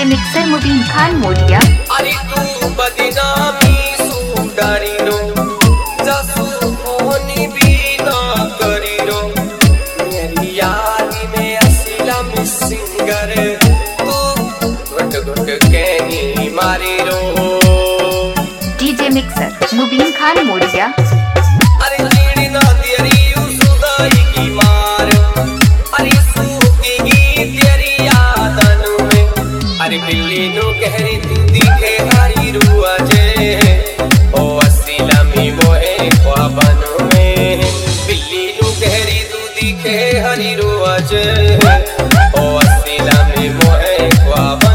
DJ mixer Mubeen Khan Modiya. अरे तू बदनामी सुंदरी रो जसू होनी भी ना करी रो मेरी याद में असला मिसिंगर तू घुट घुट कहनी मारी रो डीजे मिक्सर मुबीन खान मोडिया। अरे चीड़ी ना तेरी सुदाई की मार अरे सूखेगी तेरी यादन में अरे बिल्ली नु कहरी तू दिखे हरी रुआ जे ओ असला मी मोहे ख्वाबन में बिल्ली नु कहरी तू दिखे हरी रुआ जे ओ असला मी मोहे ख्वाबन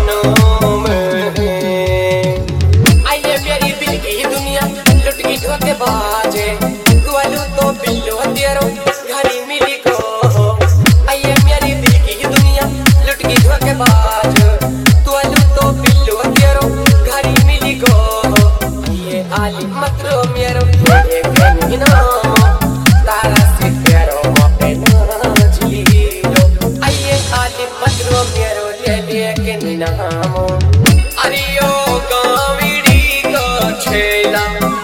के बाजे गुआलू तो बिल्लो तेरो घरी मिली को आइए मेरी दिल की दुनिया लुट की धोखे बाज गुआलू तो बिल्लो तेरो घरी मिली को ये आली मतरो मेरो ये कहीं ना तारा से प्यारो पे ना जीलो आइए आली मतरो मेरो ले ले के नाम अरे ओ गावीडी का छेला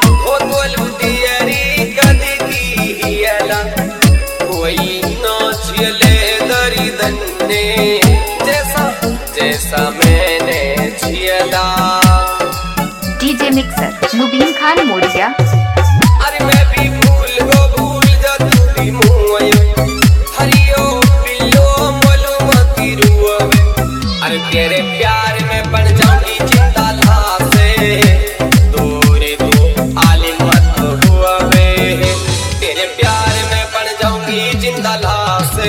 जैसा मैंने जिया डीजे मिक्सर मुबीन खान मोडिया। अरे मैं भी भूल जा तू भी मुँह हरियो पिल्लो मोलो मती रुआ अरे तेरे प्यार में पड़ जाऊंगी चिंता ला से दूर तू आलिम मत हुआ वे तेरे प्यार में पड़ जाऊंगी चिंता ला से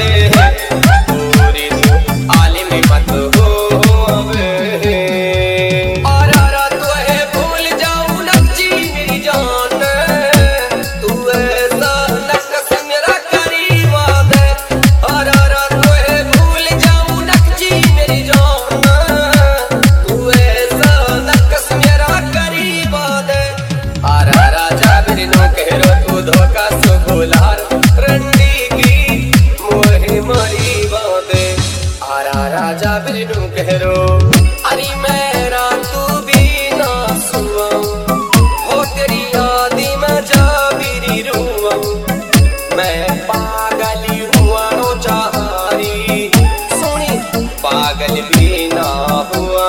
राजा बिनु कहरो अरे मेरा तू भी ना सुआ हो तेरी याद में जाबिरी रुआ मैं पागली हुआ रो चारी सोनी पागल भी ना हुआ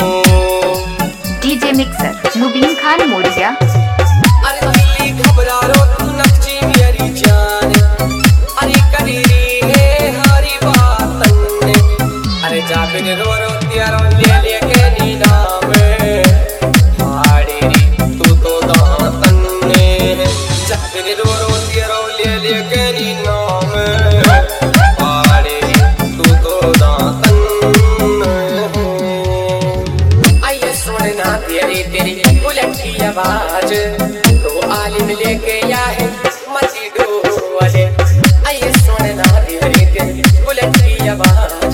डीजे मिक्सर मुबीन खान मोडिया। अरे दिल्ली घबरा रो तू नक्ची मेरी जान अरे करीरी है हरी बात अरे जाबिन रो त्यारो ले के नीना में हाड़ेरी तू तो दातन ने जाबिन रो त्यारो ले के नीना में हाड़ेरी तू तो दातन आइए सुनना तेरी बुलेट की आवाज तो आलिम लेके आए मती डोले आइए सुनना तेरी बुलेट की आवाज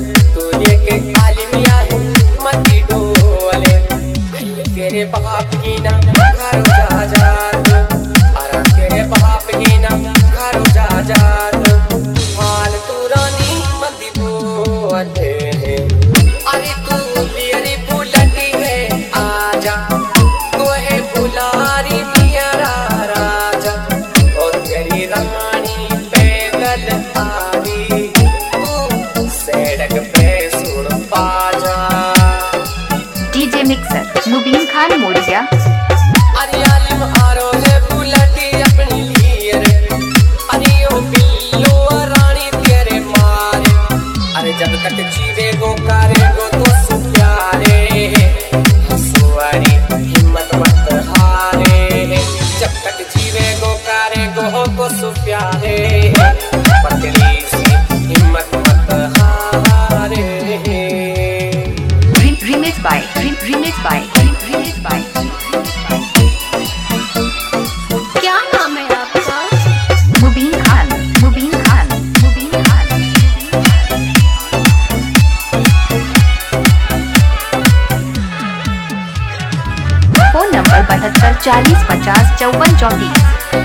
तेरे बाप की ना घर जा जा अरे तेरे बाप की ना घर जा जा हाल तू रानी मती बोले अरे तू मेरी बुलटी है आजा तो है बुलारी मेरा राजा और तेरी रानी पैदल आवी तू सड़क पे सुन पाजा डीजे मिक्सर मुबीन खान मोडिया। अरे आलिम आरो है बुलटी अपनी लिए रे अरे ओ बिल्लो रानी तेरे मारे अरे जब तक जीवे गो करे गो तो सु प्यारे हंसुआरी हिम्मत मत हारे जब तक जीवे गो करे गो तो सु प्यारे पतली सी हिम्मत मत हारे remix by क्या नाम है आपका? Mubeen Khan. Phone number 72 40 50 54 34।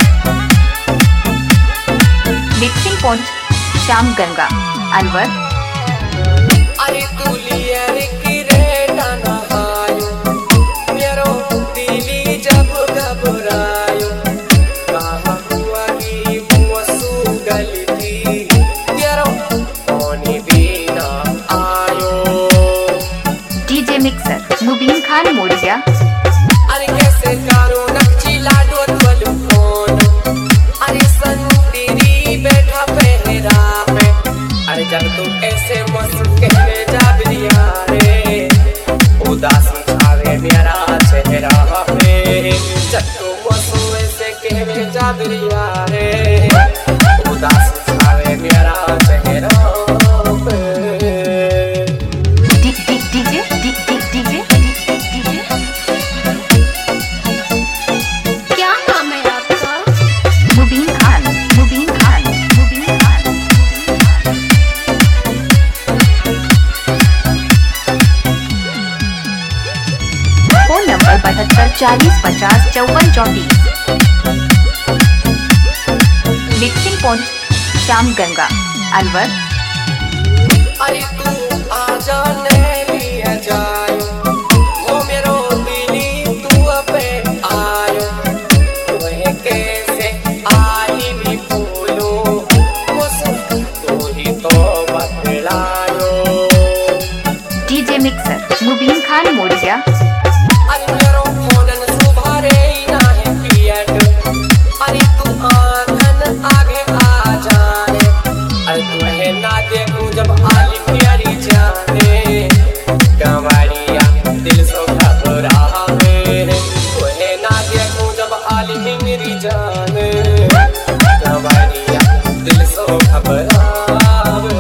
Mixing point Shyam Ganga Alwar. अरे तू लिया रे डीजे मिक्सर मुबीन खान मोरिया। अरे कैसे करो नक्ची लाडो तुलू फोन, अरे सन तेरी बैठा पहरा पे। अरे जब तुम ऐसे मौसम कहने जा बिरिया रे, उदास छावे मेरा चेहरा पे। जब तुम मौसम ऐसे कहने जा बिरिया रे, उदास छावे मेरा चेहरा पे। क्या नाम है आपका? Mubeen Khan, Mubeen Khan, Mubeen Khan. Phone number 72 40 50 54 34। Mixing point Shyam Ganga Alwar. अरे तू आजा नहीं जाए, वो मेरो दिली तू पे आयो। तुम्हें कैसे आई भी बोलो, वो सब तू ही तो बतलायो। DJ mixer Mubeen Khan Moriya. अरे मेरो फोन सुबह रे ना है पियट, अरे तू आंखन आगे आ जाने। अरे तुम्हें ना देखूं जब आली प्यारी जाने, गंवारिया दिल सो घबरावे। तुम्हें ना देखूं जब आली मेरी जाने, गंवारिया दिल सो घबरावे।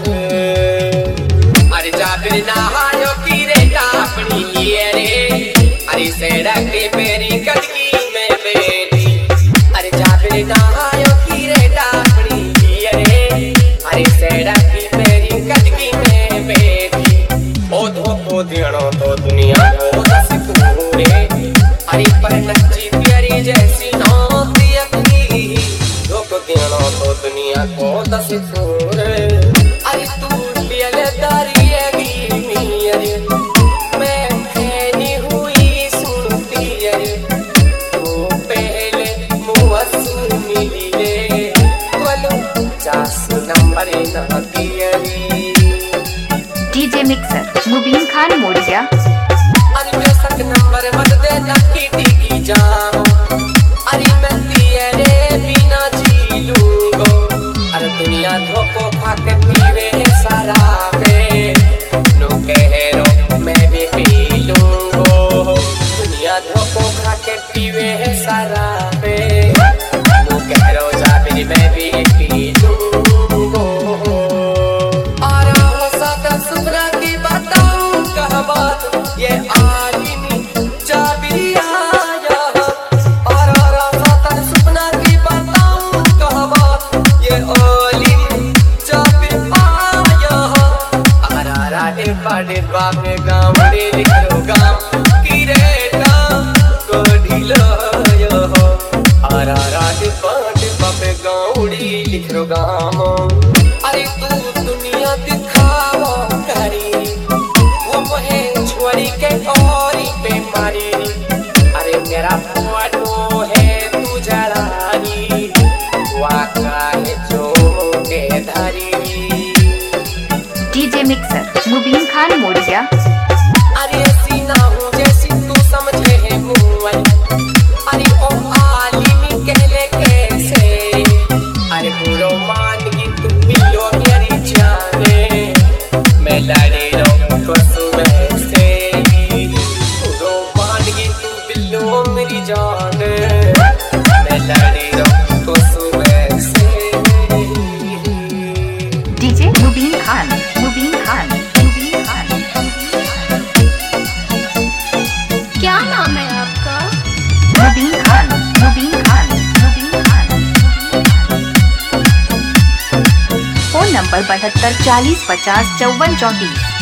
अरे जाबिर नहायो की रे अपनी लिए रे, अरे सड़क पे मेरी कदगी में बैठी। अरे जाबिर नहायो की रे अपनी लिए रे, अरे सड़क पे मेरी कदगी में बैठी। ओ धोखो देनो तो दुनिया को दस पूरे, अरे पर नच्ची प्यारी जैसी नौती अपनी। धोखो देनो तो दुनिया को दस पूरे, अरे तू लिया दारी है गी अरे मैं फैनी हुई सुनती अरे। तू पहले मुँह सुन मिली रे, बोलो 50 नंबर ना दियरी। DJ mixer Mubeen Khan Moriya. अरे मैं सक नंबर मत देना की जाओ, अरे मैं दिए रे बिना जी लूंगो। अरे दुनिया धोखो खा के पीवे सारा पे, नो कह मैं भी पी लूंगो। दुनिया धोखो खा के पीवे सारा पे, नो कह जाबिर मैं भी पी लूंगो। और हो साथ सुपना की बताऊं कह बात, ये आलिमी जाबिर आया। और साथ सुपना की बताऊं कह बात, ये आलिमी जाबिर आया। आरा डिब्बा डिब्बा में गाँव रे लिखो गाँव की रेटा को ढीलो हो। आरा डिब्बा डिब्बा में गाँव रे लिखो गाँव। अरे तू दुनिया दिखावा करी, वो मोहे छोड़ी के औरी पे मारी। अरे मेरा फोटो है तू जरानी, वाका है जो के धारी। DJ mixer Mubeen Khan Moriya. अरे ऐसी ना हूँ जैसी तू समझे है मुँह, अरे ओ आलिमी कहले कैसे। अरे बुरो मान की तू मिलो मेरी जाने, मैं लड़े रहूं तो सुबह से। बुरो मान की तू मिलो मेरी जाने, मैं लड़े रहूं तो सुबह से। डीजे मुबीन खान, मुबीन खान, मुबीन खान। क्या नाम है आपका? मुबीन खान, मुबीन खान, मुबीन खान। Phone number 72 40 50 54 34।